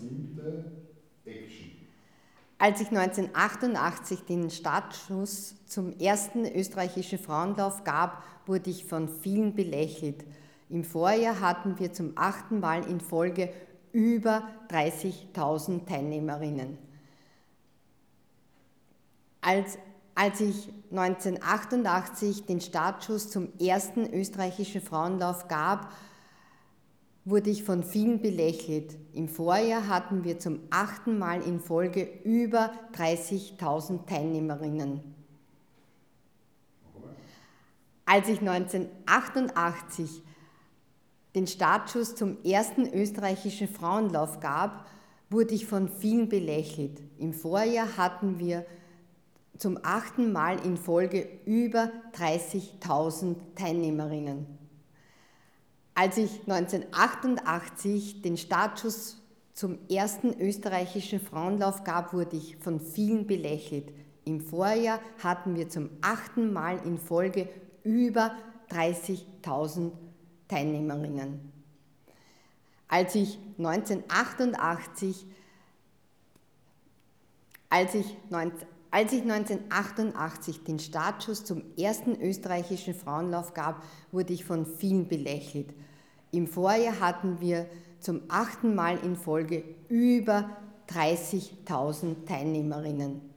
7. Action. Als ich 1988 den Startschuss zum ersten österreichischen Frauenlauf gab, wurde ich von vielen belächelt. Im Vorjahr hatten wir zum 8. Mal in Folge über 30.000 Teilnehmerinnen. Als ich 1988 den Startschuss zum ersten österreichischen Frauenlauf gab, wurde ich von vielen belächelt. Im Vorjahr hatten wir zum 8. Mal in Folge über 30.000 Teilnehmerinnen. Als ich 1988 den Startschuss zum ersten österreichischen Frauenlauf gab, wurde ich von vielen belächelt. Im Vorjahr hatten wir zum 8. Mal in Folge über 30.000 Teilnehmerinnen. Als ich 1988 den Startschuss zum ersten österreichischen Frauenlauf gab, wurde ich von vielen belächelt. Im Vorjahr hatten wir zum 8. Mal in Folge über 30.000 Teilnehmerinnen. Als ich 1988 den Startschuss zum ersten österreichischen Frauenlauf gab, wurde ich von vielen belächelt. Im Vorjahr hatten wir zum 8. Mal in Folge über 30.000 Teilnehmerinnen.